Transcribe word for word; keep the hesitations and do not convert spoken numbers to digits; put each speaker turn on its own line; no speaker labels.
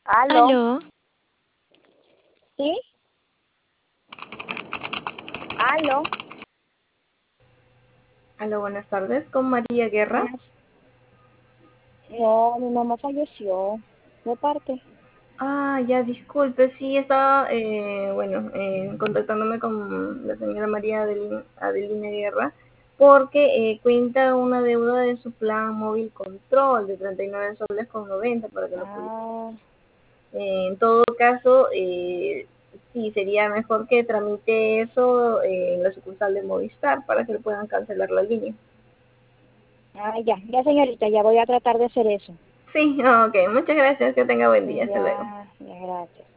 ¿Aló?
Aló,
¿Sí? ¿Aló?
Aló, buenas tardes, con María Guerra.
Buenas. No, mi mamá falleció. ¿De parte?
Ah, ya, disculpe, sí, estaba, eh, bueno, eh, contactándome con la señora María Adelina, Adelina Guerra, porque eh, cuenta una deuda de su plan móvil control de treinta y nueve soles con noventa para que lo publique.
Ah,
Eh, en todo caso, eh, sí, sería mejor que tramite eso eh, en la sucursal de Movistar para que le puedan cancelar la línea.
ah, ya, ya señorita, ya voy a tratar de hacer eso.
Sí, ok, muchas gracias, que tenga buen día, hasta luego.
Ya, ya, gracias.